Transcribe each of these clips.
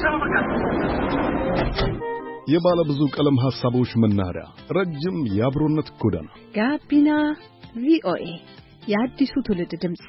የባለ ብዙ ቀለም ሐሳቦች መናኸሪያ ረጅም የአብሮነት ጎዳና ጋቢና ቪኦኤ የአዲሱ ትውልድ ድምጽ።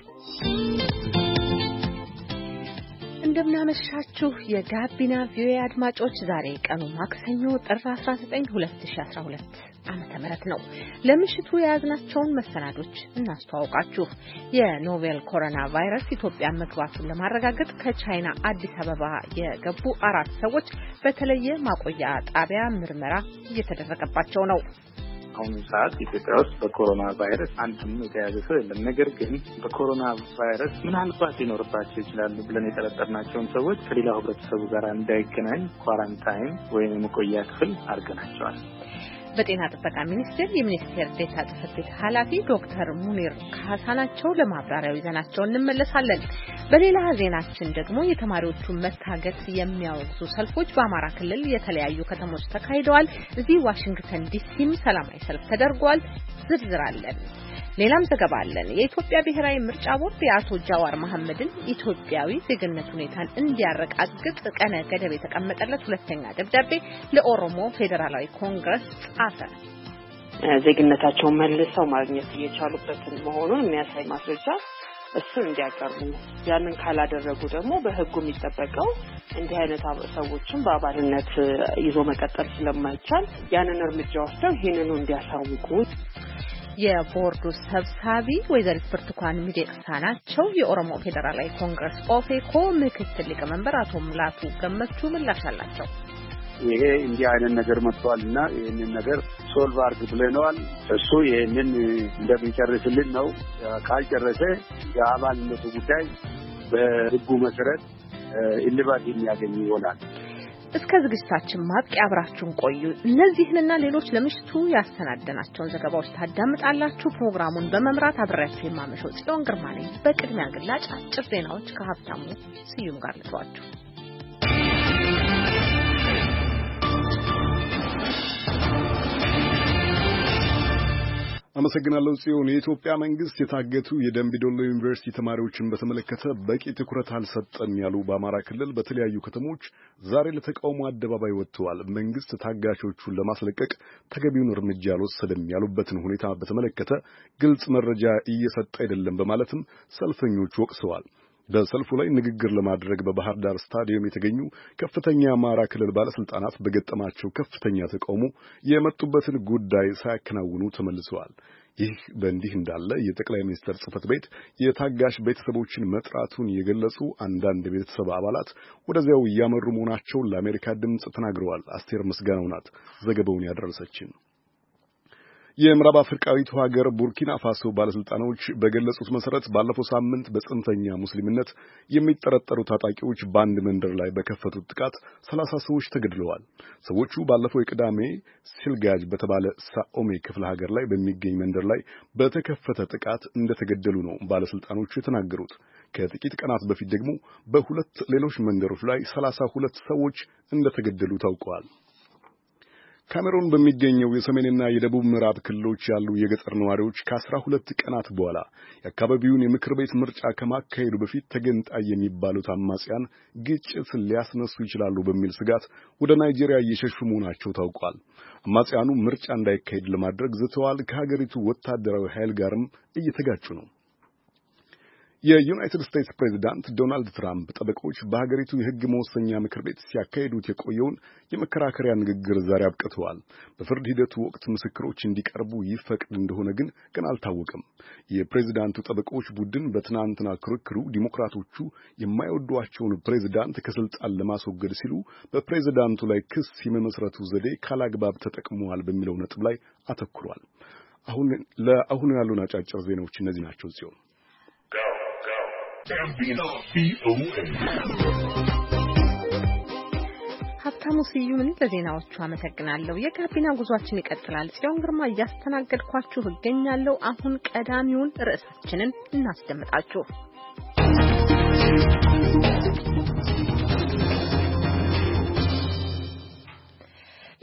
እንደምናመሻችሁ የጋቢና ቪኦኤ አድማጮች፣ ዛሬ ቀኑ ማክሰኞ ጥር 19 2012 ዓመተ ምህረት ነው። ለምሽቱ የያዝናቸውን መሰናዶች እናስተዋውቃችሁ። የኖቬል ኮሮና ቫይረስ ኢትዮጵያ መግባቱን ለማረጋገጥ ከቻይና አዲስ አበባ የገቡ 4 ሰዎች በተለየ ማቆያ ጣቢያ ምርመራ እየተደረገባቸው ነው። አሁን ሰዓት ኢትዮጵያ ውስጥ በኮሮና ቫይረስ አንድም የተያዘ ሰው የለም። ነገር ግን በኮሮና ቫይረስ ምናልባት ሊኖርባቸው ይችላሉ ብለን የጠረጠርናቸውን ሰዎች ከሌላው ህብረተሰቡ ጋር እንዳይገናኝ ኳራንታይን ወይም የመቆያ ክፍል አድርገናቸዋል። በጤና ጥበቃ ሚኒስቴር የሚኒስቴር ዴታ ጽሕፈት ቤት ኃላፊ ዶክተር ሙኒር ካሳናቸው ለማብራሪያው ይዘናቸው እንመለሳለን። በሌላ ዜናችን ደግሞ የተማሪዎቹን መታገት የሚያወግዙ ሰልፎች በአማራ ክልል የተለያዩ ከተሞች ተካሂደዋል። እዚህ ዋሽንግተን ዲሲም ሰላማዊ ሰልፍ ተደርጓል። ዝርዝር አለን። ሌላም ዘገባ አለን። የኢትዮጵያ ብሔራዊ ምርጫ ቦርድ የአቶ ጃዋር መሐመድን ኢትዮጵያዊ ዜግነት ሁኔታን እንዲያረጋግጥ ቀነ ገደብ የተቀመጠለት ሁለተኛ ደብዳቤ ለኦሮሞ ፌዴራላዊ ኮንግረስ ጻፈ። ዜግነታቸውን መልሰው ማግኘት እየቻሉበትን መሆኑን የሚያሳይ ማስረጃ እሱን እንዲያቀርቡ፣ ያንን ካላደረጉ ደግሞ በሕጉ የሚጠበቀው እንዲህ አይነት ሰዎችን በአባልነት ይዞ መቀጠል ስለማይቻል ያንን እርምጃ ወስደው ይህንኑ እንዲያሳውቁ። የቦርዱ ሰብሳቢ ወይዘሪት ብርቱካን ሚደቅሳ ናቸው። የኦሮሞ ፌዴራላዊ ኮንግረስ ኦፌኮ ምክትል ሊቀመንበር አቶ ሙላቱ ገመቹ ምላሽ አላቸው። ይሄ እንዲህ አይነት ነገር መጥቷልና ይሄንን ነገር ሶልቭ አድርግ ብለነዋል። እሱ ይሄንን እንደሚጨርስልን ነው። ካልጨረሰ የአባልነቱ ጉዳይ በሕጉ መሰረት እልባት የሚያገኝ ይሆናል። እስከ ዝግጅታችን ማብቂያ አብራችሁን ቆዩ። እነዚህንና ሌሎች ለምሽቱ ያሰናደናቸውን ዘገባዎች ታዳምጣላችሁ። ፕሮግራሙን በመምራት አብሬያችሁ የማመሸው ጽዮን ግርማ ነኝ። በቅድሚያ ግላጭ አጭር ዜናዎች ከሀብታሙ ስዩም ጋር ልተዋችሁ። አመሰግናለሁ ጽዮን። የኢትዮጵያ መንግስት የታገቱ የደምቢ ዶሎ ዩኒቨርሲቲ ተማሪዎችን በተመለከተ በቂ ትኩረት አልሰጠም ያሉ በአማራ ክልል በተለያዩ ከተሞች ዛሬ ለተቃውሞ አደባባይ ወጥተዋል። መንግስት ታጋቾቹን ለማስለቀቅ ተገቢውን እርምጃ አልወሰደም ያሉበትን ሁኔታ በተመለከተ ግልጽ መረጃ እየሰጠ አይደለም በማለትም ሰልፈኞቹ ወቅሰዋል። በሰልፉ ላይ ንግግር ለማድረግ በባህር ዳር ስታዲየም የተገኙ ከፍተኛ የአማራ ክልል ባለስልጣናት በገጠማቸው ከፍተኛ ተቃውሞ የመጡበትን ጉዳይ ሳያከናውኑ ተመልሰዋል። ይህ በእንዲህ እንዳለ የጠቅላይ ሚኒስትር ጽሕፈት ቤት የታጋሽ ቤተሰቦችን መጥራቱን የገለጹ አንዳንድ ቤተሰብ አባላት ወደዚያው እያመሩ መሆናቸውን ለአሜሪካ ድምፅ ተናግረዋል። አስቴር ምስጋናው ናት ዘገባውን ያደረሰችን። የምዕራብ አፍሪካዊቱ ሀገር ቡርኪና ፋሶ ባለስልጣኖች በገለጹት መሰረት ባለፈው ሳምንት በጽንፈኛ ሙስሊምነት የሚጠረጠሩ ታጣቂዎች በአንድ መንደር ላይ በከፈቱት ጥቃት 30 ሰዎች ተገድለዋል። ሰዎቹ ባለፈው የቅዳሜ ሲልጋጅ በተባለ ሳኦሜ ክፍለ ሀገር ላይ በሚገኝ መንደር ላይ በተከፈተ ጥቃት እንደተገደሉ ነው ባለስልጣኖቹ የተናገሩት። ከጥቂት ቀናት በፊት ደግሞ በሁለት ሌሎች መንደሮች ላይ 32 ሰዎች እንደተገደሉ ታውቀዋል። ካሜሩን በሚገኘው የሰሜንና የደቡብ ምዕራብ ክልሎች ያሉ የገጠር ነዋሪዎች ከ12 ቀናት በኋላ የአካባቢውን የምክር ቤት ምርጫ ከማካሄዱ በፊት ተገንጣይ የሚባሉት አማጽያን ግጭት ሊያስነሱ ይችላሉ በሚል ስጋት ወደ ናይጄሪያ እየሸሹ መሆናቸው ታውቋል። አማጽያኑ ምርጫ እንዳይካሄድ ለማድረግ ዝተዋል። ከሀገሪቱ ወታደራዊ ኃይል ጋርም እየተጋጩ ነው። የዩናይትድ ስቴትስ ፕሬዝዳንት ዶናልድ ትራምፕ ጠበቆች በሀገሪቱ የሕግ መወሰኛ ምክር ቤት ሲያካሂዱት የቆየውን የመከራከሪያ ንግግር ዛሬ አብቅተዋል። በፍርድ ሂደቱ ወቅት ምስክሮች እንዲቀርቡ ይፈቅድ እንደሆነ ግን ገና አልታወቀም። የፕሬዝዳንቱ ጠበቆች ቡድን በትናንትና ክርክሩ ዲሞክራቶቹ የማይወዷቸውን ፕሬዝዳንት ከስልጣን ለማስወገድ ሲሉ በፕሬዝዳንቱ ላይ ክስ የመመስረቱ ዘዴ ካላግባብ ተጠቅመዋል በሚለው ነጥብ ላይ አተኩሯል። ለአሁኑ ያሉን አጫጭር ዜናዎች እነዚህ ናቸው። ጽዮን ሀብታሙ ስዩምን ለዜናዎቹ አመሰግናለሁ። የጋቢና ጉዟችን ይቀጥላል። ጽዮን ግርማ እያስተናገድኳችሁ እገኛለሁ። አሁን ቀዳሚውን ርዕሳችንን እናስደምጣችሁ።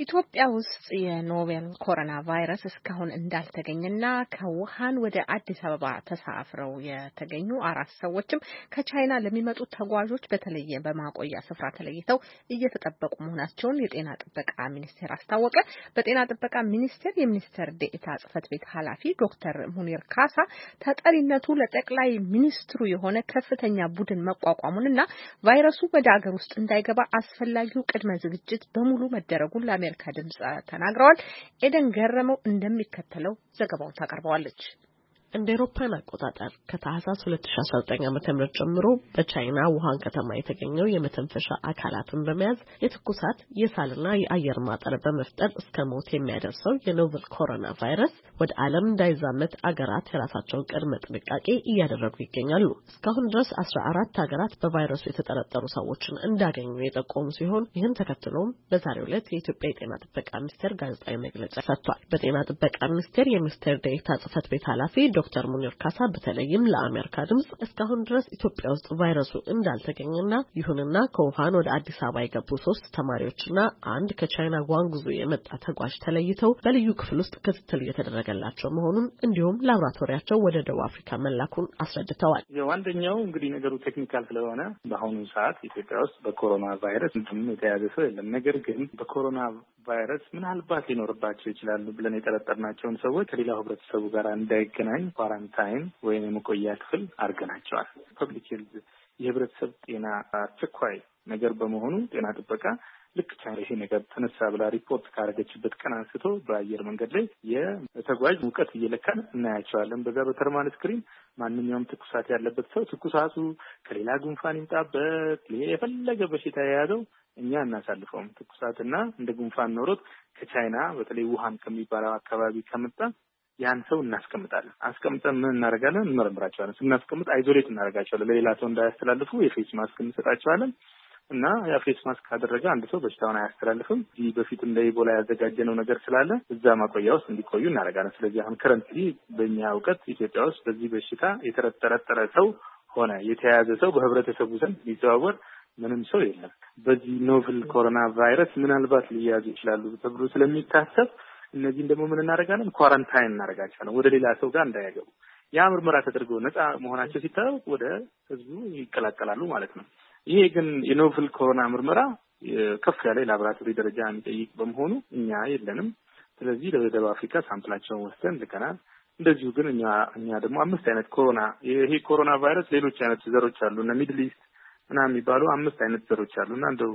ኢትዮጵያ ውስጥ የኖቬል ኮሮና ቫይረስ እስካሁን እንዳልተገኘና ከውሃን ወደ አዲስ አበባ ተሳፍረው የተገኙ 4 ሰዎችም ከቻይና ለሚመጡ ተጓዦች በተለየ በማቆያ ስፍራ ተለይተው እየተጠበቁ መሆናቸውን የጤና ጥበቃ ሚኒስቴር አስታወቀ። በጤና ጥበቃ ሚኒስቴር የሚኒስትር ዴኤታ ጽሕፈት ቤት ኃላፊ ዶክተር ሙኒር ካሳ ተጠሪነቱ ለጠቅላይ ሚኒስትሩ የሆነ ከፍተኛ ቡድን መቋቋሙንና ቫይረሱ ወደ አገር ውስጥ እንዳይገባ አስፈላጊው ቅድመ ዝግጅት በሙሉ መደረጉን ለአሜሪካ ድምጽ ተናግረዋል። ኤደን ገረመው እንደሚከተለው ዘገባውን ታቀርበዋለች። እንደ አውሮፓውያን አቆጣጠር ከታህሳስ 2019 ዓ.ም ጀምሮ በቻይና ውሃን ከተማ የተገኘው የመተንፈሻ አካላትን በመያዝ የትኩሳት የሳልና የአየር ማጠር በመፍጠር እስከ ሞት የሚያደርሰው የኖቨል ኮሮና ቫይረስ ወደ ዓለም እንዳይዛመት አገራት የራሳቸውን ቅድመ ጥንቃቄ እያደረጉ ይገኛሉ። እስካሁን ድረስ 14 ሀገራት በቫይረሱ የተጠረጠሩ ሰዎችን እንዳገኙ የጠቆሙ ሲሆን ይህን ተከትሎም በዛሬው ዕለት የኢትዮጵያ የጤና ጥበቃ ሚኒስቴር ጋዜጣዊ መግለጫ ሰጥቷል። በጤና ጥበቃ ሚኒስቴር የሚኒስትር ዴኤታ ጽሕፈት ቤት ኃላፊ ዶክተር ሙኒር ካሳ በተለይም ለአሜሪካ ድምጽ እስካሁን ድረስ ኢትዮጵያ ውስጥ ቫይረሱ እንዳልተገኘና ይሁንና ከውሃን ወደ አዲስ አበባ የገቡ 3 ተማሪዎችና አንድ ከቻይና ጓንጉዞ የመጣ ተጓዥ ተለይተው በልዩ ክፍል ውስጥ ክትትል እየተደረገላቸው መሆኑን እንዲሁም ላብራቶሪያቸው ወደ ደቡብ አፍሪካ መላኩን አስረድተዋል። ዋንደኛው እንግዲህ ነገሩ ቴክኒካል ስለሆነ በአሁኑ ሰዓት ኢትዮጵያ ውስጥ በኮሮና ቫይረስ ምንም የተያዘ ሰው የለም። ነገር ግን በኮሮና ቫይረስ ምናልባት ሊኖርባቸው ይችላሉ ብለን የጠረጠርናቸውን ሰዎች ከሌላው ህብረተሰቡ ጋር እንዳይገናኝ ኳራንታይን ወይም የመቆያ ክፍል አድርገናቸዋል። ፐብሊክ ሄልዝ የህብረተሰብ ጤና አስቸኳይ ነገር በመሆኑ ጤና ጥበቃ ልክ ቻይና ይሄ ነገር ተነሳ ብላ ሪፖርት ካደረገችበት ቀን አንስቶ በአየር መንገድ ላይ የተጓዥ ሙቀት እየለካን እናያቸዋለን። በዛ በተርማል ስክሪን ማንኛውም ትኩሳት ያለበት ሰው ትኩሳቱ ከሌላ ጉንፋን ይምጣበት የፈለገ በሽታ የያዘው እኛ እናሳልፈውም። ትኩሳትና እንደ ጉንፋን ኖሮት ከቻይና በተለይ ውሃን ከሚባለው አካባቢ ከመጣ ያን ሰው እናስቀምጣለን። አስቀምጠን ምን እናደርጋለን? እንመረምራቸዋለን። ስናስቀምጥ አይዞሌት እናደርጋቸዋለን። ለሌላ ሰው እንዳያስተላልፉ የፌስ ማስክ እንሰጣቸዋለን እና ያ ፌስ ማስክ ካደረገ አንድ ሰው በሽታውን አያስተላልፍም። እዚህ በፊት እንደ ኢቦላ ያዘጋጀነው ነገር ስላለ እዛ ማቆያ ውስጥ እንዲቆዩ እናደርጋለን። ስለዚህ አሁን ከረንትሊ በእኛ እውቀት ኢትዮጵያ ውስጥ በዚህ በሽታ የተጠረጠረ ሰው ሆነ የተያዘ ሰው በህብረተሰቡ ዘንድ ሊዘዋወር ምንም ሰው የለም። በዚህ ኖቨል ኮሮና ቫይረስ ምናልባት ሊያዙ ይችላሉ ተብሎ ስለሚታሰብ እነዚህን ደግሞ ምን እናደርጋለን? ኳራንታይን እናደርጋቸዋለን ወደ ሌላ ሰው ጋር እንዳያገቡ። ያ ምርመራ ተደርጎ ነፃ መሆናቸው ሲታወቅ ወደ ህዝቡ ይቀላቀላሉ ማለት ነው። ይሄ ግን የኖቨል ኮሮና ምርመራ ከፍ ያለ ላቦራቶሪ ደረጃ የሚጠይቅ በመሆኑ እኛ የለንም። ስለዚህ ለደቡብ አፍሪካ ሳምፕላቸውን ወስደን ልከናል። እንደዚሁ ግን እኛ ደግሞ 5 አይነት ኮሮና ይሄ ኮሮና ቫይረስ ሌሎች አይነት ዘሮች አሉ እና ሚድል ኢስት እና የሚባሉ 5 አይነት ዘሮች አሉና እንደው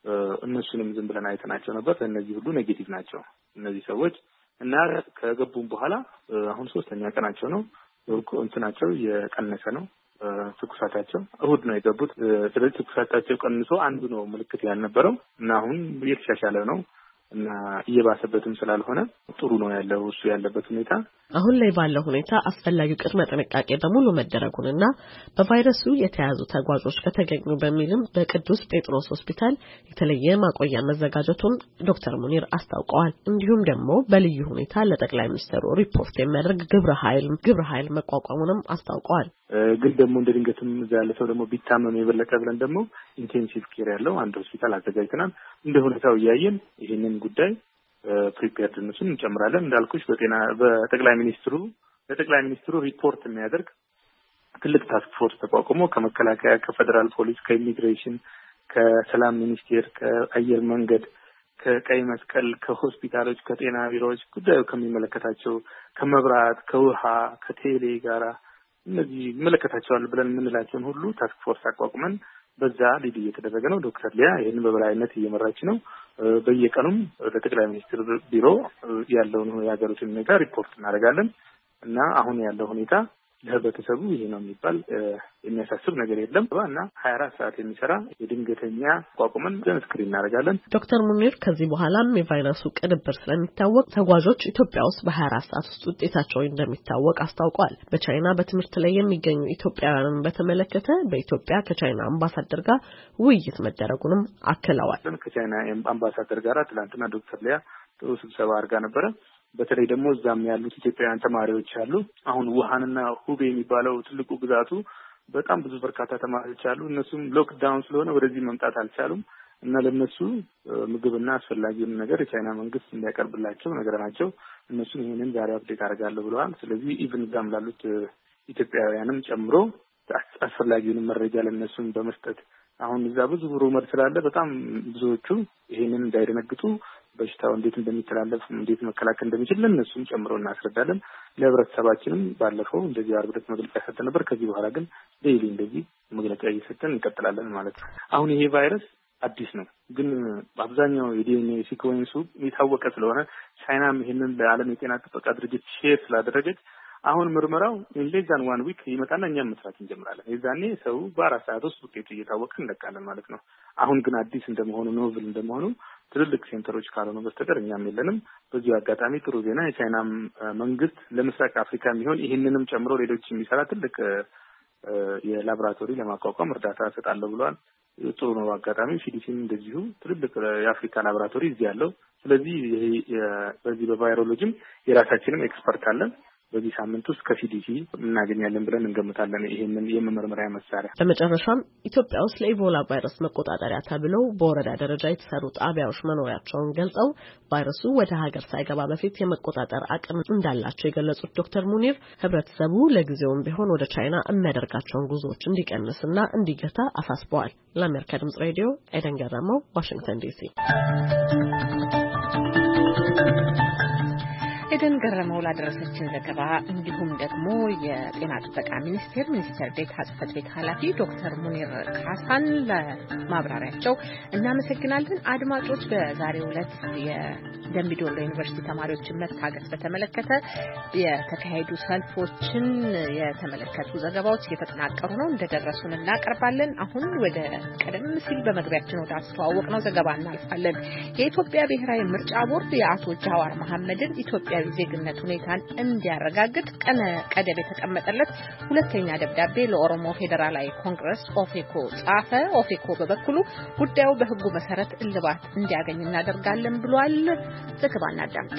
እነሱንም ዝም ብለን አይተናቸው ነበር። እነዚህ ሁሉ ኔጌቲቭ ናቸው እነዚህ ሰዎች እና ከገቡም በኋላ አሁን 3ኛ ቀናቸው ነው። እንትናቸው የቀነሰ ነው ትኩሳታቸው። እሁድ ነው የገቡት። ስለዚህ ትኩሳታቸው ቀንሶ አንዱ ነው ምልክት ያልነበረው እና አሁን እየተሻሻለ ነው እና እየባሰበትም ስላልሆነ ጥሩ ነው ያለው እሱ ያለበት ሁኔታ። አሁን ላይ ባለው ሁኔታ አስፈላጊው ቅድመ ጥንቃቄ በሙሉ መደረጉንና በቫይረሱ የተያዙ ተጓዦች ከተገኙ በሚልም በቅዱስ ጴጥሮስ ሆስፒታል የተለየ ማቆያ መዘጋጀቱን ዶክተር ሙኒር አስታውቀዋል። እንዲሁም ደግሞ በልዩ ሁኔታ ለጠቅላይ ሚኒስትሩ ሪፖርት የሚያደርግ ግብረ ኃይል መቋቋሙንም አስታውቀዋል። ግን ደግሞ እንደ ድንገትም እዛ ያለ ሰው ደግሞ ቢታመም የበለጠ ብለን ደግሞ ኢንቴንሲቭ ኬር ያለው አንድ ሆስፒታል አዘጋጅተናል። እንደ ሁኔታው እያየን ይህንን ጉዳይ ፕሪፔርድነቱን እንጨምራለን። እንዳልኩሽ ለጠቅላይ ሚኒስትሩ ሪፖርት የሚያደርግ ትልቅ ታስክ ፎርስ ተቋቁሞ ከመከላከያ፣ ከፌደራል ፖሊስ፣ ከኢሚግሬሽን፣ ከሰላም ሚኒስቴር፣ ከአየር መንገድ፣ ከቀይ መስቀል፣ ከሆስፒታሎች፣ ከጤና ቢሮዎች ጉዳዩ ከሚመለከታቸው ከመብራት፣ ከውሃ፣ ከቴሌ ጋራ እነዚህ ይመለከታቸዋል ብለን የምንላቸውን ሁሉ ታስክ ፎርስ አቋቁመን በዛ ሊድ እየተደረገ ነው። ዶክተር ሊያ ይህንን በበላይነት እየመራች ነው። በየቀኑም ለጠቅላይ ሚኒስትር ቢሮ ያለውን የሀገሪቱን ሁኔታ ሪፖርት እናደርጋለን እና አሁን ያለው ሁኔታ ለህብረተሰቡ ይሄ ነው የሚባል የሚያሳስብ ነገር የለም እና 24 ሰዓት የሚሰራ የድንገተኛ ቋቁመን ስክሪን እናደርጋለን። ዶክተር ሙኒር ከዚህ በኋላም የቫይረሱ ቅንብር ስለሚታወቅ ተጓዦች ኢትዮጵያ ውስጥ በ24 ሰዓት ውስጥ ውጤታቸው እንደሚታወቅ አስታውቀዋል። በቻይና በትምህርት ላይ የሚገኙ ኢትዮጵያውያንን በተመለከተ በኢትዮጵያ ከቻይና አምባሳደር ጋር ውይይት መደረጉንም አክለዋል። ከቻይና አምባሳደር ጋር ትላንትና ዶክተር ሊያ ጥሩ ስብሰባ አድርጋ ነበረ። በተለይ ደግሞ እዛም ያሉት ኢትዮጵያውያን ተማሪዎች አሉ። አሁን ውሃንና ሁቤ የሚባለው ትልቁ ግዛቱ በጣም ብዙ በርካታ ተማሪዎች አሉ። እነሱም ሎክዳውን ስለሆነ ወደዚህ መምጣት አልቻሉም እና ለነሱ ምግብና አስፈላጊውን ነገር የቻይና መንግስት እንዲያቀርብላቸው ነገራቸው። እነሱም ይሄንን ዛሬ አፕዴት አደርጋለሁ ብለዋል። ስለዚህ ኢቭን ጋም ላሉት ኢትዮጵያውያንም ጨምሮ አስፈላጊውን መረጃ ለነሱም በመስጠት አሁን እዛ ብዙ ሩመር ስላለ በጣም ብዙዎቹ ይሄንን እንዳይደነግጡ በሽታው እንዴት እንደሚተላለፍ እንዴት መከላከል እንደሚችል ለነሱም ጨምሮ እናስረዳለን። ለህብረተሰባችንም ባለፈው እንደዚህ አርብረት መግለጫ ሰጥተን ነበር። ከዚህ በኋላ ግን ዴይሊ እንደዚህ መግለጫ እየሰጠን እንቀጥላለን ማለት ነው። አሁን ይሄ ቫይረስ አዲስ ነው፣ ግን አብዛኛው የዲኤንኤ ሲኮንሱ የታወቀ ስለሆነ ቻይናም ይሄንን ለዓለም የጤና ጥበቃ ድርጅት ሼር ስላደረገች አሁን ምርመራው ኢንሌዛን 1 ዊክ ይመጣና እኛም መስራት እንጀምራለን። የዛኔ ሰው በ4 ሰዓት ውስጥ ውጤቱ እየታወቀ እንለቃለን ማለት ነው። አሁን ግን አዲስ እንደመሆኑ ኖቭል እንደመሆኑ ትልልቅ ሴንተሮች ካልሆኑ በስተቀር እኛም የለንም። በዚህ አጋጣሚ ጥሩ ዜና የቻይና መንግስት ለምስራቅ አፍሪካ የሚሆን ይህንንም ጨምሮ ሌሎች የሚሰራ ትልቅ የላቦራቶሪ ለማቋቋም እርዳታ እሰጣለሁ ብለዋል። ጥሩ ነው። አጋጣሚ ሲዲሲም እንደዚሁ ትልልቅ የአፍሪካ ላቦራቶሪ እዚህ ያለው። ስለዚህ በዚህ በቫይሮሎጂም የራሳችንም ኤክስፐርት አለን። በዚህ ሳምንት ውስጥ ከሲዲሲ እናገኛለን ብለን እንገምታለን ይሄንን የመመርመሪያ መሳሪያ። በመጨረሻም ኢትዮጵያ ውስጥ ለኢቦላ ቫይረስ መቆጣጠሪያ ተብለው በወረዳ ደረጃ የተሰሩ ጣቢያዎች መኖራቸውን ገልጸው ቫይረሱ ወደ ሀገር ሳይገባ በፊት የመቆጣጠር አቅም እንዳላቸው የገለጹት ዶክተር ሙኒር ህብረተሰቡ ለጊዜውም ቢሆን ወደ ቻይና የሚያደርጋቸውን ጉዞዎች እንዲቀንስና እንዲገታ አሳስበዋል። ለአሜሪካ ድምጽ ሬዲዮ ኤደን ገረመው፣ ዋሽንግተን ዲሲ። ኤደን ገረመው ላደረሰችን ዘገባ እንዲሁም ደግሞ የጤና ጥበቃ ሚኒስቴር ዴኤታ ጽሕፈት ቤት ኃላፊ ዶክተር ሙኒር ካሳን ለማብራሪያቸው እናመሰግናለን። አድማጮች በዛሬው ዕለት የደምቢ ዶሎ ዩኒቨርሲቲ ተማሪዎችን መታገት በተመለከተ የተካሄዱ ሰልፎችን የተመለከቱ ዘገባዎች እየተጠናቀሩ ነው፣ እንደደረሱን እናቀርባለን። አሁን ወደ ቀደም ሲል በመግቢያችን ወደ አስተዋወቅነው ዘገባ እናልፋለን። የኢትዮጵያ ብሔራዊ ምርጫ ቦርድ የአቶ ጃዋር መሐመድን ኢትዮጵያዊ ዜግነት ሁኔታን እንዲያረጋግጥ ቀነ ቀደም የተቀመጠለት ሁለተኛ ደብዳቤ ለኦሮሞ ፌዴራላዊ ኮንግረስ ኦፌኮ ጻፈ። ኦፌኮ በበኩሉ ጉዳዩ በሕጉ መሰረት እልባት እንዲያገኝ እናደርጋለን ብሏል። ዘገባ እናዳምጥ።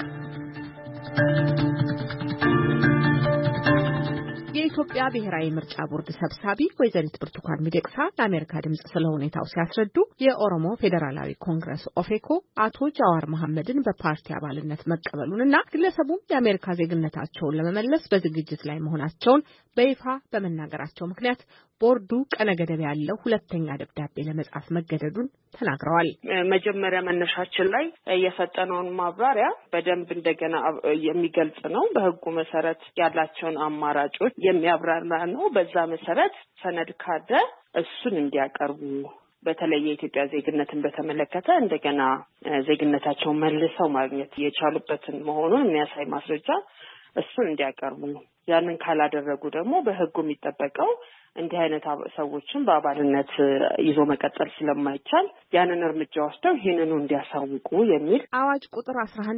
የኢትዮጵያ ብሔራዊ ምርጫ ቦርድ ሰብሳቢ ወይዘሪት ብርቱካን ሚደቅሳ ለአሜሪካ ድምጽ ስለ ሁኔታው ሲያስረዱ የኦሮሞ ፌዴራላዊ ኮንግረስ ኦፌኮ አቶ ጃዋር መሐመድን በፓርቲ አባልነት መቀበሉንና ግለሰቡም የአሜሪካ ዜግነታቸውን ለመመለስ በዝግጅት ላይ መሆናቸውን በይፋ በመናገራቸው ምክንያት ቦርዱ ቀነ ገደብ ያለው ሁለተኛ ደብዳቤ ለመጻፍ መገደዱን ተናግረዋል። መጀመሪያ መነሻችን ላይ የሰጠነውን ማብራሪያ በደንብ እንደገና የሚገልጽ ነው። በሕጉ መሰረት ያላቸውን አማራጮች የሚያብራራ ነው። በዛ መሰረት ሰነድ ካለ እሱን እንዲያቀርቡ በተለይ የኢትዮጵያ ዜግነትን በተመለከተ እንደገና ዜግነታቸውን መልሰው ማግኘት የቻሉበትን መሆኑን የሚያሳይ ማስረጃ እሱን እንዲያቀርቡ ነው። ያንን ካላደረጉ ደግሞ በሕጉ የሚጠበቀው እንዲህ አይነት ሰዎችን በአባልነት ይዞ መቀጠል ስለማይቻል ያንን እርምጃ ወስደው ይህንኑ እንዲያሳውቁ የሚል አዋጅ ቁጥር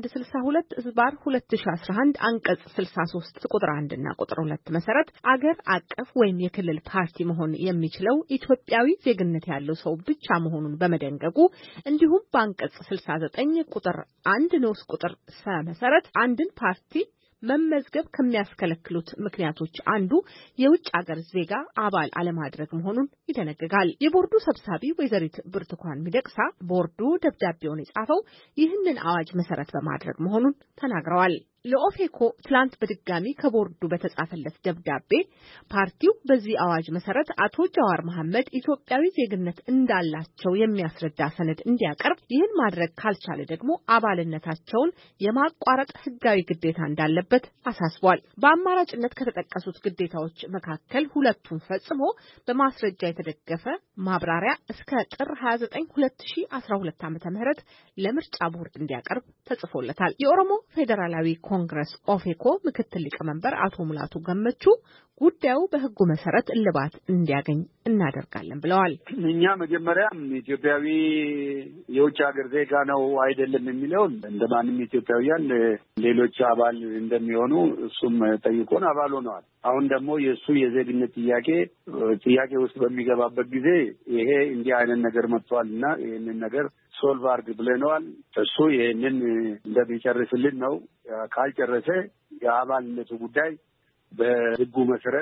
1162/2011 አንቀጽ 63 ቁጥር 1 እና ቁጥር 2 መሰረት አገር አቀፍ ወይም የክልል ፓርቲ መሆን የሚችለው ኢትዮጵያዊ ዜግነት ያለው ሰው ብቻ መሆኑን በመደንገጉ እንዲሁም በአንቀጽ 69 ቁጥር 1 ንዑስ ቁጥር ሰ መሰረት አንድን ፓርቲ መመዝገብ ከሚያስከለክሉት ምክንያቶች አንዱ የውጭ ሀገር ዜጋ አባል አለማድረግ መሆኑን ይደነግጋል። የቦርዱ ሰብሳቢ ወይዘሪት ብርቱካን ሚደቅሳ ቦርዱ ደብዳቤውን የጻፈው ይህንን አዋጅ መሰረት በማድረግ መሆኑን ተናግረዋል። ለኦፌኮ ትላንት በድጋሚ ከቦርዱ በተጻፈለት ደብዳቤ ፓርቲው በዚህ አዋጅ መሰረት አቶ ጃዋር መሐመድ ኢትዮጵያዊ ዜግነት እንዳላቸው የሚያስረዳ ሰነድ እንዲያቀርብ፣ ይህን ማድረግ ካልቻለ ደግሞ አባልነታቸውን የማቋረጥ ሕጋዊ ግዴታ እንዳለበት አሳስቧል። በአማራጭነት ከተጠቀሱት ግዴታዎች መካከል ሁለቱን ፈጽሞ በማስረጃ የተደገፈ ማብራሪያ እስከ ጥር 29 2012 ዓ.ም ለምርጫ ቦርድ እንዲያቀርብ ተጽፎለታል። የኦሮሞ ፌዴራላዊ ኮንግረስ ኦፌኮ ምክትል ሊቀመንበር አቶ ሙላቱ ገመቹ ጉዳዩ በሕጉ መሰረት እልባት እንዲያገኝ እናደርጋለን ብለዋል። እኛ መጀመሪያም ኢትዮጵያዊ የውጭ ሀገር ዜጋ ነው አይደለም የሚለውን እንደማንም ኢትዮጵያውያን ሌሎች አባል እንደሚሆኑ እሱም ጠይቆን አባል ሆነዋል። አሁን ደግሞ የእሱ የዜግነት ጥያቄ ውስጥ በሚገባበት ጊዜ ይሄ እንዲህ አይነት ነገር መጥቷል እና ይህንን ነገር ሶልቭ አድርግ ብለነዋል። እሱ ይህንን እንደሚጨርስልን ነው። ካልጨረሰ የአባልነቱ ጉዳይ በሕጉ መሰረት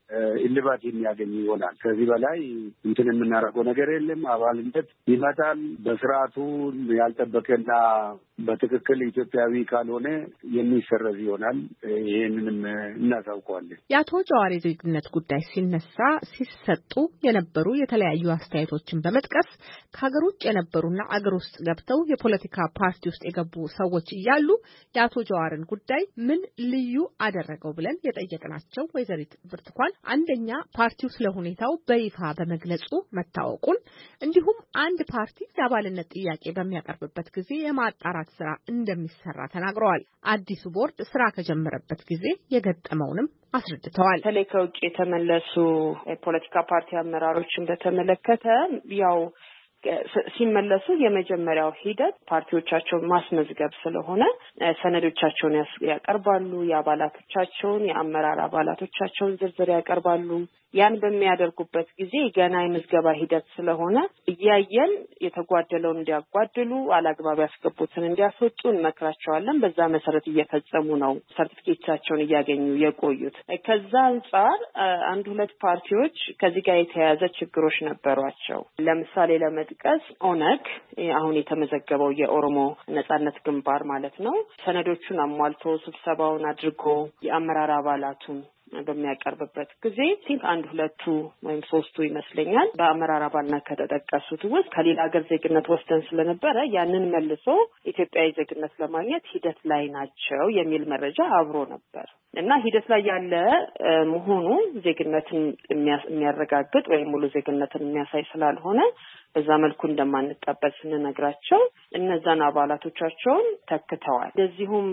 እልባት የሚያገኝ ይሆናል። ከዚህ በላይ እንትን የምናደርገው ነገር የለም። አባልነት ይመጣል። በስርዓቱ ያልጠበቀና በትክክል ኢትዮጵያዊ ካልሆነ የሚሰረዝ ይሆናል። ይሄንንም እናሳውቀዋለን። የአቶ ጀዋር ዜግነት ጉዳይ ሲነሳ ሲሰጡ የነበሩ የተለያዩ አስተያየቶችን በመጥቀስ ከሀገር ውጭ የነበሩና አገር ውስጥ ገብተው የፖለቲካ ፓርቲ ውስጥ የገቡ ሰዎች እያሉ የአቶ ጀዋርን ጉዳይ ምን ልዩ አደረገው ብለን የጠየቅናቸው ወይዘሪት ብርቱካን አንደኛ ፓርቲው ስለ ሁኔታው በይፋ በመግለጹ መታወቁን፣ እንዲሁም አንድ ፓርቲ የአባልነት ጥያቄ በሚያቀርብበት ጊዜ የማጣራት ስራ እንደሚሰራ ተናግረዋል። አዲሱ ቦርድ ስራ ከጀመረበት ጊዜ የገጠመውንም አስረድተዋል። በተለይ ከውጭ የተመለሱ የፖለቲካ ፓርቲ አመራሮችን በተመለከተ ያው ሲመለሱ የመጀመሪያው ሂደት ፓርቲዎቻቸውን ማስመዝገብ ስለሆነ ሰነዶቻቸውን ያቀርባሉ። የአባላቶቻቸውን የአመራር አባላቶቻቸውን ዝርዝር ያቀርባሉ። ያን በሚያደርጉበት ጊዜ ገና የምዝገባ ሂደት ስለሆነ እያየን የተጓደለውን እንዲያጓድሉ አላግባብ ያስገቡትን እንዲያስወጡ እንመክራቸዋለን። በዛ መሰረት እየፈጸሙ ነው ሰርቲፊኬታቸውን እያገኙ የቆዩት። ከዛ አንጻር አንድ ሁለት ፓርቲዎች ከዚህ ጋር የተያያዘ ችግሮች ነበሯቸው። ለምሳሌ ለመጥቀስ ኦነግ አሁን የተመዘገበው የኦሮሞ ነጻነት ግንባር ማለት ነው ሰነዶቹን አሟልቶ ስብሰባውን አድርጎ የአመራር አባላቱን በሚያቀርብበት ጊዜ አንድ ሁለቱ ወይም ሶስቱ ይመስለኛል በአመራር አባልነት ከተጠቀሱት ውስጥ ከሌላ ሀገር ዜግነት ወስደን ስለነበረ ያንን መልሶ ኢትዮጵያዊ ዜግነት ለማግኘት ሂደት ላይ ናቸው የሚል መረጃ አብሮ ነበር እና ሂደት ላይ ያለ መሆኑ ዜግነትን የሚያረጋግጥ ወይም ሙሉ ዜግነትን የሚያሳይ ስላልሆነ በዛ መልኩ እንደማንቀበል ስንነግራቸው እነዛን አባላቶቻቸውን ተክተዋል። እንደዚሁም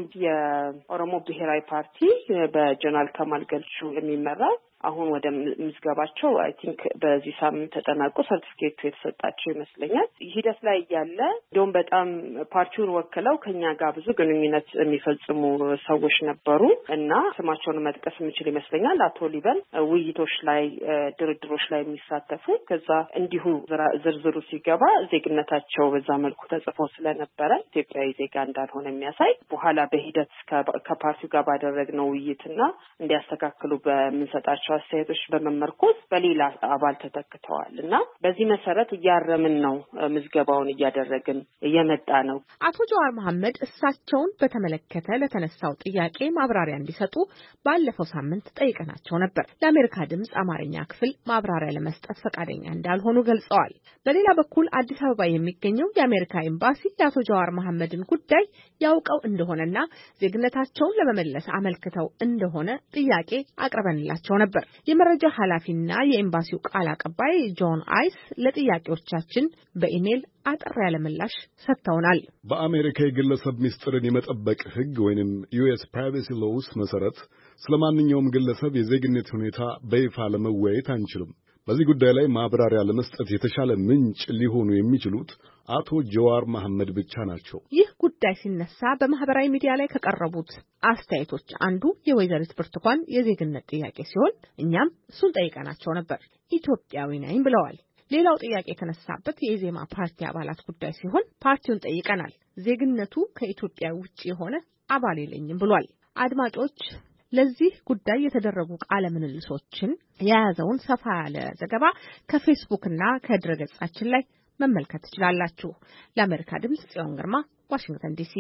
የኦሮሞ ብሔራዊ ፓርቲ በጀነራል ከማል ገልቹ የሚመራው አሁን ወደ ምዝገባቸው አይ ቲንክ በዚህ ሳምንት ተጠናቆ ሰርቲፊኬቱ የተሰጣቸው ይመስለኛል። ሂደት ላይ ያለ እንደውም በጣም ፓርቲውን ወክለው ከኛ ጋር ብዙ ግንኙነት የሚፈጽሙ ሰዎች ነበሩ እና ስማቸውን መጥቀስ የምችል ይመስለኛል። አቶ ሊበን ውይይቶች ላይ ድርድሮች ላይ የሚሳተፉ ከዛ እንዲሁ ዝርዝሩ ሲገባ ዜግነታቸው በዛ መልኩ ተጽፎ ስለነበረ ኢትዮጵያዊ ዜጋ እንዳልሆነ የሚያሳይ በኋላ በሂደት ከፓርቲው ጋር ባደረግነው ውይይትና እንዲያስተካክሉ በምንሰጣቸው አስተያየቶች በመመርኮዝ በሌላ አባል ተተክተዋል እና በዚህ መሰረት እያረምን ነው ምዝገባውን እያደረግን እየመጣ ነው። አቶ ጀዋር መሐመድ እሳቸውን በተመለከተ ለተነሳው ጥያቄ ማብራሪያ እንዲሰጡ ባለፈው ሳምንት ጠይቀናቸው ነበር። ለአሜሪካ ድምጽ አማርኛ ክፍል ማብራሪያ ለመስጠት ፈቃደኛ እንዳልሆኑ ገልጸዋል። በሌላ በኩል አዲስ አበባ የሚገኘው የአሜሪካ ኤምባሲ የአቶ ጀዋር መሐመድን ጉዳይ ያውቀው እንደሆነና ዜግነታቸውን ለመመለስ አመልክተው እንደሆነ ጥያቄ አቅርበንላቸው ነበር። የመረጃ ኃላፊና የኤምባሲው ቃል አቀባይ ጆን አይስ ለጥያቄዎቻችን በኢሜል አጠር ያለ ምላሽ ሰጥተውናል። በአሜሪካ የግለሰብ ምስጢርን የመጠበቅ ሕግ ወይንም US Privacy Laws መሰረት ስለማንኛውም ግለሰብ የዜግነት ሁኔታ በይፋ ለመወያየት አንችልም። በዚህ ጉዳይ ላይ ማብራሪያ ለመስጠት የተሻለ ምንጭ ሊሆኑ የሚችሉት አቶ ጀዋር መሐመድ ብቻ ናቸው። ይህ ጉዳይ ሲነሳ በማህበራዊ ሚዲያ ላይ ከቀረቡት አስተያየቶች አንዱ የወይዘሪት ብርቱካን የዜግነት ጥያቄ ሲሆን እኛም እሱን ጠይቀናቸው ነበር። ኢትዮጵያዊ ነኝ ብለዋል። ሌላው ጥያቄ የተነሳበት የኢዜማ ፓርቲ አባላት ጉዳይ ሲሆን ፓርቲውን ጠይቀናል። ዜግነቱ ከኢትዮጵያ ውጪ የሆነ አባል የለኝም ብሏል። አድማጮች ለዚህ ጉዳይ የተደረጉ ቃለ ምልልሶችን የያዘውን ሰፋ ያለ ዘገባ ከፌስቡክ እና ከድረገጻችን ላይ መመልከት ትችላላችሁ። ለአሜሪካ ድምጽ ጽዮን ግርማ ዋሽንግተን ዲሲ።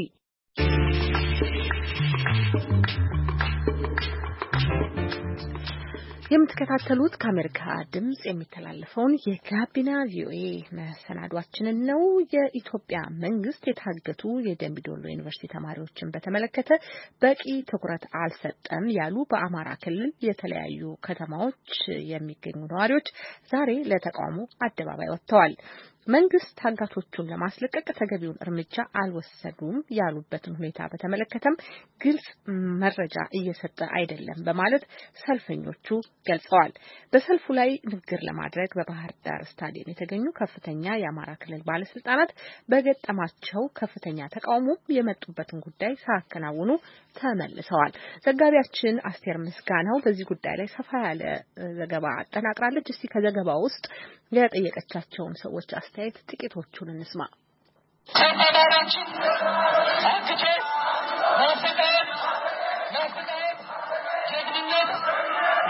የምትከታተሉት ከአሜሪካ ድምጽ የሚተላለፈውን የጋቢና ቪኦኤ መሰናዷችንን ነው። የኢትዮጵያ መንግስት የታገቱ የደምቢዶሎ ዩኒቨርሲቲ ተማሪዎችን በተመለከተ በቂ ትኩረት አልሰጠም ያሉ በአማራ ክልል የተለያዩ ከተማዎች የሚገኙ ነዋሪዎች ዛሬ ለተቃውሞ አደባባይ ወጥተዋል። መንግስት ታጋቾቹን ለማስለቀቅ ተገቢውን እርምጃ አልወሰዱም ያሉበትን ሁኔታ በተመለከተም ግልጽ መረጃ እየሰጠ አይደለም በማለት ሰልፈኞቹ ገልጸዋል። በሰልፉ ላይ ንግግር ለማድረግ በባህር ዳር ስታዲየም የተገኙ ከፍተኛ የአማራ ክልል ባለስልጣናት በገጠማቸው ከፍተኛ ተቃውሞ የመጡበትን ጉዳይ ሳያከናውኑ ተመልሰዋል። ዘጋቢያችን አስቴር ምስጋናው በዚህ ጉዳይ ላይ ሰፋ ያለ ዘገባ አጠናቅራለች። እስቲ ከዘገባ ውስጥ የጠየቀቻቸውን ሰዎች አስተያየት ጥቂቶቹን እንስማ።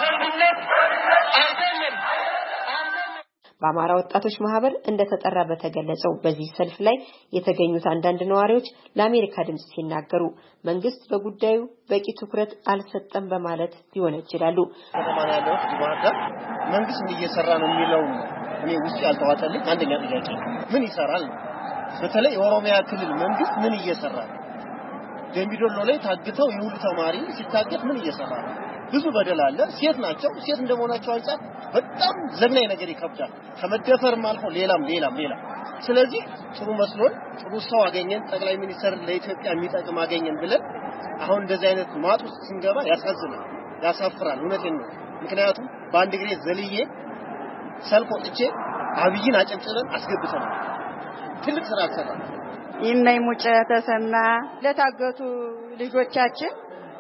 በአማራ ወጣቶች ማህበር እንደተጠራ በተገለጸው በዚህ ሰልፍ ላይ የተገኙት አንዳንድ ነዋሪዎች ለአሜሪካ ድምጽ ሲናገሩ መንግስት በጉዳዩ በቂ ትኩረት አልሰጠም በማለት ይወነጅላሉ። ከተማናለው ይባርዳ መንግስት ምን እየሰራ ነው የሚለው እኔ ውስጥ ያልተዋጠልኝ አንደኛ ጥያቄ ምን ይሰራል? በተለይ የኦሮሚያ ክልል መንግስት ምን እየሰራ ነው? ደምቢዶሎ ላይ ታግተው የሁሉ ተማሪ ሲታገት ምን እየሰራ ነው? ብዙ በደል አለ። ሴት ናቸው። ሴት እንደሆናቸው አንፃር በጣም ዘግናኝ ነገር ይከብዳል። ከመደፈርም አልፎ ሌላም ስለዚህ ጥሩ መስሎን ጥሩ ሰው አገኘን ጠቅላይ ሚኒስትር ለኢትዮጵያ የሚጠቅም አገኘን ብለን አሁን እንደዚህ አይነት ማጥ ውስጥ ስንገባ ያሳዝናል፣ ያሳፍራል። እውነቴን ነው። ምክንያቱም በአንድ ግሬ ዘልዬ ሰልፍ ወጥቼ አብይን አጨብጭበን አስገብተናል። ትልቅ ስራ ሰራን። ይመይሙጨ ተሰማ ለታገቱ ልጆቻችን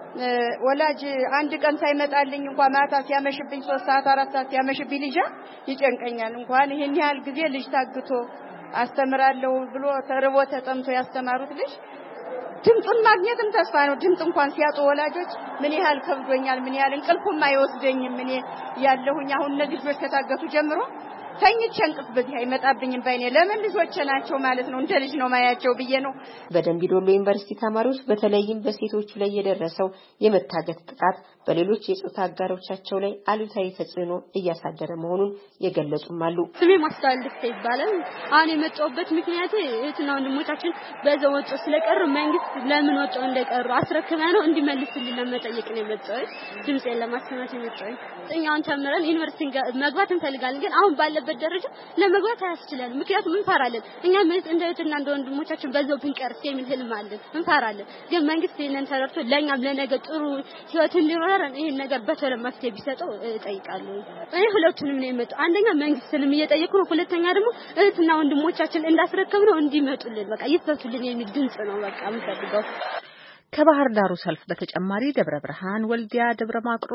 ወላጅ አንድ ቀን ሳይመጣልኝ እንኳን ማታ ሲያመሽብኝ 3 ሰዓት 4 ሰዓት ሲያመሽብኝ ልጅ ይጨንቀኛል። እንኳን ይሄን ያህል ጊዜ ልጅ ታግቶ አስተምራለሁ ብሎ ተርቦ ተጠምቶ ያስተማሩት ልጅ ድምጽን ማግኘትም ተስፋ ነው። ድምጽ እንኳን ሲያጡ ወላጆች ምን ያህል ከብዶኛል፣ ምን ያህል እንቅልፉም አይወስደኝም። እኔ ያለሁኝ አሁን እነዚህ ልጆች ከታገቱ ጀምሮ ተኝቼ እንቅልፍ በዚህ አይመጣብኝም። ባይኔ ለምን ልጆች ናቸው ማለት ነው እንደ ልጅ ነው ማያቸው ብዬ ነው። በደምቢዶሎ ዩኒቨርሲቲ ተማሪዎች በተለይም በሴቶቹ ላይ የደረሰው የመታገት ጥቃት በሌሎች የጾታ አጋሮቻቸው ላይ አሉታዊ ተጽዕኖ እያሳደረ መሆኑን የገለጹም አሉ። ስሜ ማስተዋል ደስታ ይባላል። አሁን የመጣሁበት ምክንያት እህትና ወንድሞቻችን በዛው ወጥቶ ስለቀሩ መንግስት ለምን ወጥቶ እንደቀሩ አስረክበ ነው እንዲመልስልን ለመጠየቅ ነው የመጣሁት። ድምጼን ለማሰማት የመጣሁት እኛውን ተምረን ዩኒቨርሲቲ መግባት እንፈልጋለን፣ ግን አሁን ባለበት ደረጃ ለመግባት አያስችለንም። ምክንያቱም እንፈራለን። እኛ እንደ እህትና እንደ ወንድሞቻችን በዛው ብንቀርስ የሚል ህልም አለን፣ እንፈራለን። ግን መንግስት ይሄንን ተረድቶ ለኛም ለነገ ጥሩ ህይወት እንዲኖረን ይሄን ነገር በቶሎ መፍትሄ ቢሰጠው እጠይቃለሁ። እኔ ሁለቱንም ነው የመጣው። አንደኛ መንግስትንም እየጠየቅኩ ነው፣ ሁለተኛ ደግሞ እህትና ወንድሞቻችን እንዳስረከብነው እንዲመጡልን በቃ ይፈቱልን የሚል ድምጽ ነው በቃ የምፈልገው። ከባህር ዳሩ ሰልፍ በተጨማሪ ደብረ ብርሃን፣ ወልዲያ፣ ደብረ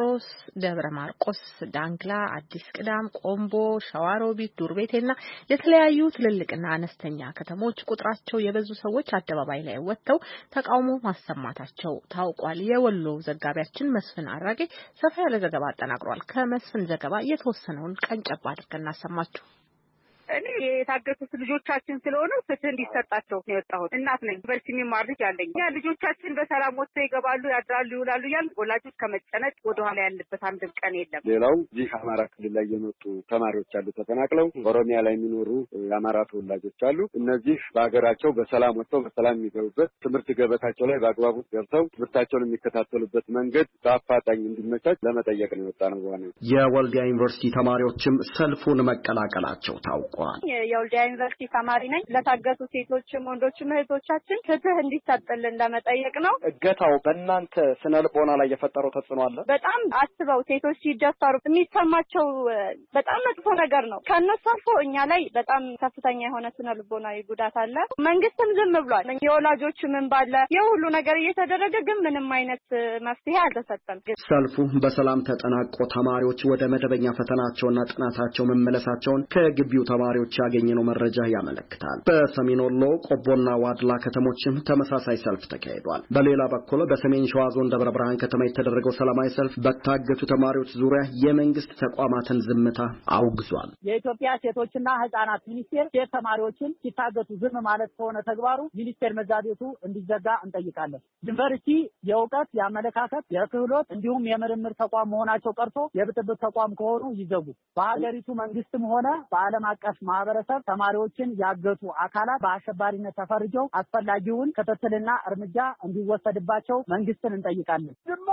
ማርቆስ፣ ዳንግላ፣ አዲስ ቅዳም፣ ቆምቦ፣ ሸዋሮቢት፣ ዱርቤቴና የተለያዩ ትልልቅና አነስተኛ ከተሞች ቁጥራቸው የበዙ ሰዎች አደባባይ ላይ ወጥተው ተቃውሞ ማሰማታቸው ታውቋል። የወሎ ዘጋቢያችን መስፍን አራጌ ሰፋ ያለ ዘገባ አጠናቅሯል። ከመስፍን ዘገባ የተወሰነውን ቀንጨብ አድርገን እናሰማችሁ። እኔ የታገቱት ልጆቻችን ስለሆነ ፍትህ እንዲሰጣቸው ነው የወጣሁት። እናት ነኝ። ዩኒቨርሲቲ የሚማር ልጅ አለኝ። ያ ልጆቻችን በሰላም ወጥተው ይገባሉ፣ ያድራሉ፣ ይውላሉ እያልን ወላጆች ከመጨነቅ ወደኋላ ያለበት አንድም ቀን የለም። ሌላው ይህ አማራ ክልል ላይ የመጡ ተማሪዎች አሉ ተፈናቅለው ኦሮሚያ ላይ የሚኖሩ የአማራ ተወላጆች አሉ። እነዚህ በሀገራቸው በሰላም ወጥተው በሰላም የሚገቡበት ትምህርት ገበታቸው ላይ በአግባቡ ገብተው ትምህርታቸውን የሚከታተሉበት መንገድ በአፋጣኝ እንዲመቻች ለመጠየቅ ነው የወጣነው። በኋላ የወልዲያ ዩኒቨርሲቲ ተማሪዎችም ሰልፉን መቀላቀላቸው ታውቋል። የወልዲያ ዩኒቨርሲቲ ተማሪ ነኝ። ለታገቱ ሴቶችም ወንዶችም እህቶቻችን ፍትህ እንዲሰጥልን ለመጠየቅ ነው። እገታው በእናንተ ስነ ልቦና ላይ የፈጠረው ተጽዕኖ አለ? በጣም አስበው ሴቶች ሲደፈሩ የሚሰማቸው በጣም መጥፎ ነገር ነው። ከነሱ አልፎ እኛ ላይ በጣም ከፍተኛ የሆነ ስነ ልቦናዊ ጉዳት አለ። መንግስትም ዝም ብሏል። የወላጆች ምን ባለ የሁሉ ነገር እየተደረገ ግን ምንም አይነት መፍትሄ አልተሰጠም። ሰልፉ በሰላም ተጠናቆ ተማሪዎች ወደ መደበኛ ፈተናቸውና ጥናታቸው መመለሳቸውን ከግቢው ተማሪዎች ያገኘነው መረጃ ያመለክታል። በሰሜን ወሎ ቆቦና ዋድላ ከተሞችም ተመሳሳይ ሰልፍ ተካሂዷል። በሌላ በኩል በሰሜን ሸዋ ዞን ደብረ ብርሃን ከተማ የተደረገው ሰላማዊ ሰልፍ በታገቱ ተማሪዎች ዙሪያ የመንግስት ተቋማትን ዝምታ አውግዟል። የኢትዮጵያ ሴቶችና ህጻናት ሚኒስቴር ሴት ተማሪዎችን ሲታገቱ ዝም ማለት ከሆነ ተግባሩ ሚኒስቴር መስሪያ ቤቱ እንዲዘጋ እንጠይቃለን። ዩኒቨርሲቲ የእውቀት፣ የአመለካከት፣ የክህሎት እንዲሁም የምርምር ተቋም መሆናቸው ቀርቶ የብጥብጥ ተቋም ከሆኑ ይዘጉ። በሀገሪቱ መንግስትም ሆነ በዓለም አቀፍ ማህበረሰብ ተማሪዎችን ያገቱ አካላት በአሸባሪነት ተፈርጀው አስፈላጊውን ክትትልና እርምጃ እንዲወሰድባቸው መንግስትን እንጠይቃለን።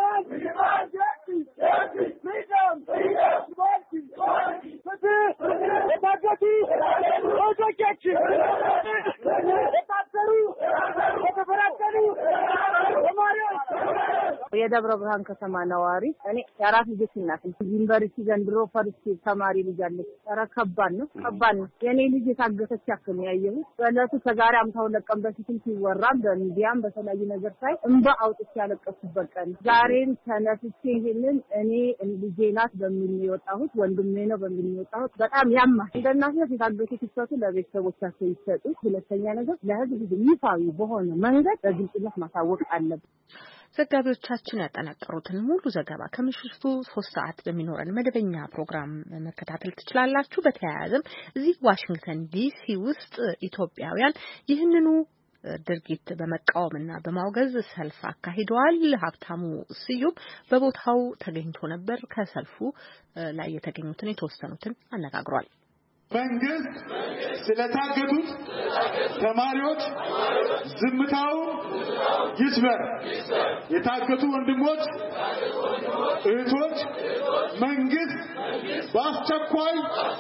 የደብረ ብርሃን ከተማ ነዋሪ እኔ የአራት ልጆች እናት ነኝ። ዩኒቨርሲቲ ዘንድሮ ፈርስት ተማሪ ልጅ አለች። ከባድ ነው። የኔ ልጅ የታገተች ያክል ነው ያየሁት። በእለቱ ከዛሬ 52 ቀን በፊትም ሲወራም በሚዲያም በተለያዩ ነገር ሳይ እንባ አውጥቼ ያለቀስኩበት ቀን። ዛሬም ተነስቼ ይሄንን እኔ ልጄ ናት በሚል ነው የወጣሁት፣ ወንድሜ ነው በሚል ነው የወጣሁት። በጣም ያማል። እንደናት የታገቱ ሲፈቱ ለቤተሰቦቻቸው ይሰጡ። ሁለተኛ ነገር ለህዝብ ይፋዊ በሆነ መንገድ በግልጽነት ማሳወቅ አለበት። ዘጋቢዎቻችን ያጠናቀሩትን ሙሉ ዘገባ ከምሽቱ 3 ሰዓት በሚኖረን መደበኛ ፕሮግራም መከታተል ትችላላችሁ። በተያያዘም እዚህ ዋሽንግተን ዲሲ ውስጥ ኢትዮጵያውያን ይህንኑ ድርጊት በመቃወምና በማውገዝ ሰልፍ አካሂደዋል። ሀብታሙ ስዩም በቦታው ተገኝቶ ነበር። ከሰልፉ ላይ የተገኙትን የተወሰኑትን አነጋግሯል። መንግስት ስለታገቱት ተማሪዎች ዝምታውን ይስበር። የታገቱ ወንድሞች እህቶች መንግስት በአስቸኳይ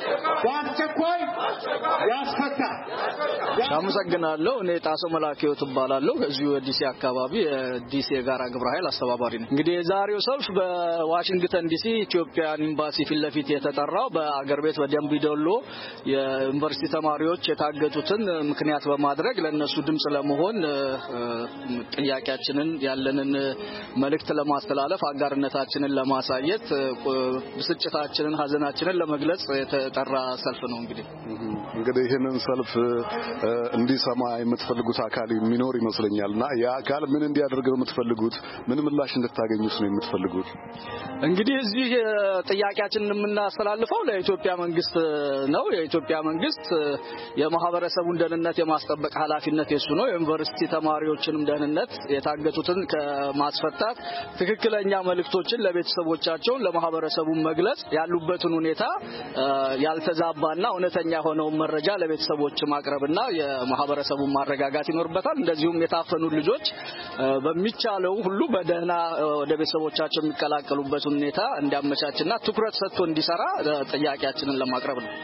ያስፈታ። አመሰግናለሁ። እኔ ጣሶ መላኪው እባላለሁ። እዚሁ ዲሲ አካባቢ ዲሲ የጋራ ግብረ ኃይል አስተባባሪ ነኝ። እንግዲህ የዛሬው ሰልፍ በዋሽንግተን ዲሲ ኢትዮጵያን ኤምባሲ ፊት ለፊት የተጠራው በአገር ቤት በደምቢ ዶሎ የዩኒቨርሲቲ ተማሪዎች የታገቱትን ምክንያት በማድረግ ለነሱ ድምጽ ለመሆን ጥያቄያችንን ያለንን መልእክት ለማስተላለፍ አጋርነታችንን ለማሳየት ብስጭታችንን ሀዘናችንን ለመግለጽ የተጠራ ሰልፍ ነው። እንግዲህ ይሄንን ሰልፍ እንዲሰማ የምትፈልጉት አካል የሚኖር ይመስለኛልና ያ አካል ምን እንዲያደርግ ነው የምትፈልጉት? ምን ምላሽ እንድታገኙስ ነው የምትፈልጉት? እንግዲህ እዚህ ጥያቄያችንን የምናስተላልፈው ለኢትዮጵያ መንግስት ነው። የኢትዮጵያ መንግስት የማህበረሰቡን ደህንነት የማስጠበቅ ኃላፊነት የሱ ነው። የዩኒቨርሲቲ ተማሪዎችንም ደህንነት የታገቱትን ከማስፈታት ትክክለኛ መልእክቶችን ለቤተሰቦቻቸው ለማህበረሰቡ መግለጽ ያሉበትን ሁኔታ ያልተዛባና እውነተኛ የሆነውን መረጃ ለቤተሰቦች ማቅረብና የማህበረሰቡን ማረጋጋት ይኖርበታል። እንደዚሁም የታፈኑ ልጆች በሚቻለው ሁሉ በደህና ወደ ቤተሰቦቻቸው የሚቀላቀሉበትን ሁኔታ እንዲያመቻችና ትኩረት ሰጥቶ እንዲሰራ ጥያቄያችንን ለማቅረብ ነው።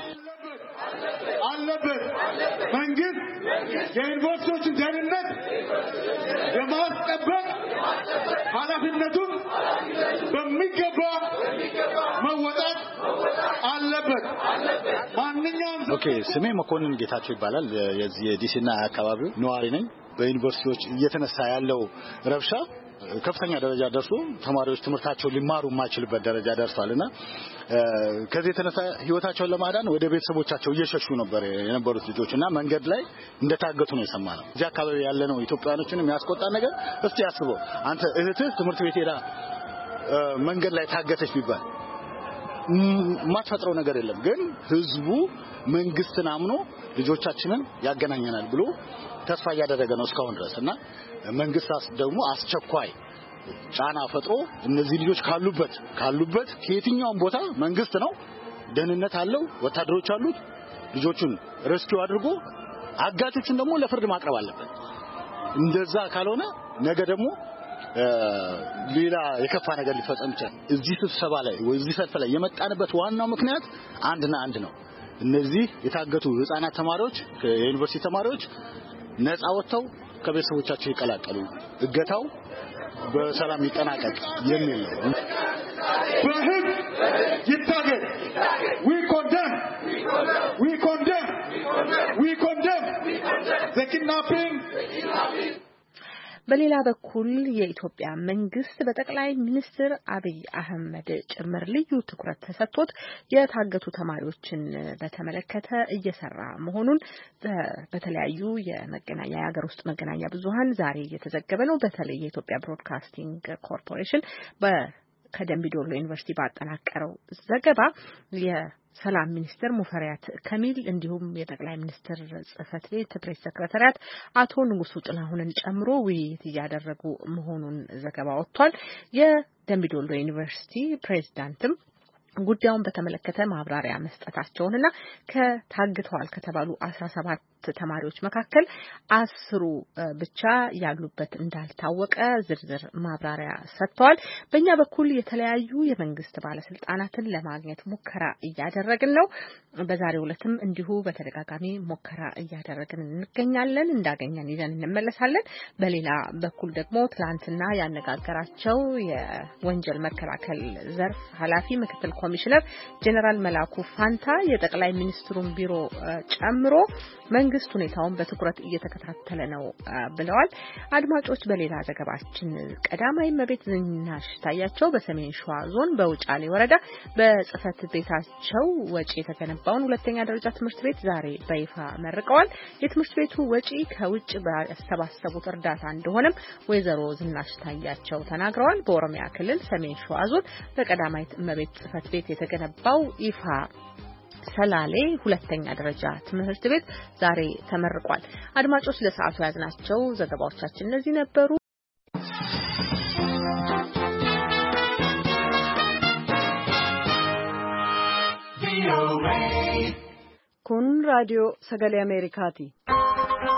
አለበት መንግስት የዩኒቨርሲቲዎችን ደህንነት የማስጠበቅ ኃላፊነቱን በሚገባ መወጣት አለበት። ማንኛውም ስሜ መኮንን ጌታቸው ይባላል። የዚህ የዲሲና አካባቢው ነዋሪ ነኝ። በዩኒቨርሲቲዎች እየተነሳ ያለው ረብሻ ከፍተኛ ደረጃ ደርሶ ተማሪዎች ትምህርታቸውን ሊማሩ የማይችልበት ደረጃ ደርሷልና ከዚህ የተነሳ ህይወታቸውን ለማዳን ወደ ቤተሰቦቻቸው እየሸሹ ነበር የነበሩት ልጆችና መንገድ ላይ እንደታገቱ ነው የሰማነው። እዚህ አካባቢ ያለነው ኢትዮጵያኖችን የሚያስቆጣ ነገር እስቲ ያስበው። አንተ እህትህ ትምህርት ቤት ሄዳ መንገድ ላይ ታገተች ቢባል ማትፈጥረው ነገር የለም። ግን ህዝቡ መንግስትን አምኖ ልጆቻችንን ያገናኘናል ብሎ ተስፋ እያደረገ ነው እስካሁን ድረስና መንግስት ደግሞ አስቸኳይ ጫና ፈጥሮ እነዚህ ልጆች ካሉበት ከየትኛውም ቦታ መንግስት ነው ደህንነት አለው ወታደሮች አሉት ልጆቹን ሬስኪው አድርጎ አጋቾቹን ደግሞ ለፍርድ ማቅረብ አለበት። እንደዛ ካልሆነ ነገ ደግሞ ሌላ የከፋ ነገር ሊፈጸም ይችላል። እዚህ ስብሰባ ላይ ወይ እዚህ ሰልፍ ላይ የመጣንበት ዋናው ምክንያት አንድ ነው። እነዚህ የታገቱ ህፃናት ተማሪዎች የዩኒቨርሲቲ ተማሪዎች ነፃ ወጥተው ከቤተሰቦቻቸው ይቀላቀሉ፣ እገታው በሰላም ይጠናቀቅ የሚል ነው። በህግ ይታገድ። we condemn the kidnapping. በሌላ በኩል የኢትዮጵያ መንግስት በጠቅላይ ሚኒስትር አብይ አህመድ ጭምር ልዩ ትኩረት ተሰጥቶት የታገቱ ተማሪዎችን በተመለከተ እየሰራ መሆኑን በተለያዩ የሀገር ውስጥ መገናኛ ብዙሃን ዛሬ እየተዘገበ ነው። በተለይ የኢትዮጵያ ብሮድካስቲንግ ኮርፖሬሽን ከደምቢ ዶሎ ዩኒቨርሲቲ ባጠናቀረው ዘገባ የሰላም ሚኒስትር ሙፈሪያት ካሚል እንዲሁም የጠቅላይ ሚኒስትር ጽህፈት ቤት ፕሬስ ሰክሬታሪያት አቶ ንጉሱ ጥላሁንን ጨምሮ ውይይት እያደረጉ መሆኑን ዘገባ ወጥቷል። የደምቢ ዶሎ ዩኒቨርሲቲ ፕሬዝዳንትም ጉዳዩን በተመለከተ ማብራሪያ መስጠታቸውንና ከታግተዋል ከተባሉ 17 ተማሪዎች መካከል 10 ብቻ ያሉበት እንዳልታወቀ ዝርዝር ማብራሪያ ሰጥተዋል። በእኛ በኩል የተለያዩ የመንግስት ባለስልጣናትን ለማግኘት ሙከራ እያደረግን ነው። በዛሬው ዕለትም እንዲሁ በተደጋጋሚ ሙከራ እያደረግን እንገኛለን። እንዳገኘን ይዘን እንመለሳለን። በሌላ በኩል ደግሞ ትላንትና ያነጋገራቸው የወንጀል መከላከል ዘርፍ ኃላፊ ምክትል ኮሚሽነር ጀነራል መላኩ ፋንታ የጠቅላይ ሚኒስትሩን ቢሮ ጨምሮ መንግስት ሁኔታውን በትኩረት እየተከታተለ ነው ብለዋል። አድማጮች በሌላ ዘገባችን ቀዳማዊ እመቤት ዝናሽ ታያቸው በሰሜን ሸዋ ዞን በውጫሌ ወረዳ በጽህፈት ቤታቸው ወጪ የተገነባውን ሁለተኛ ደረጃ ትምህርት ቤት ዛሬ በይፋ መርቀዋል። የትምህርት ቤቱ ወጪ ከውጭ ባሰባሰቡት እርዳታ እንደሆነም ወይዘሮ ዝናሽ ታያቸው ተናግረዋል። በኦሮሚያ ክልል ሰሜን ሸዋ ዞን በቀዳማዊ እመቤት ጽህፈት ቤት የተገነባው ይፋ ሰላሌ ሁለተኛ ደረጃ ትምህርት ቤት ዛሬ ተመርቋል። አድማጮች ለሰዓቱ ያዝናቸው ዘገባዎቻችን እነዚህ ነበሩ። kun raadiyoo sagalee Ameerikaati.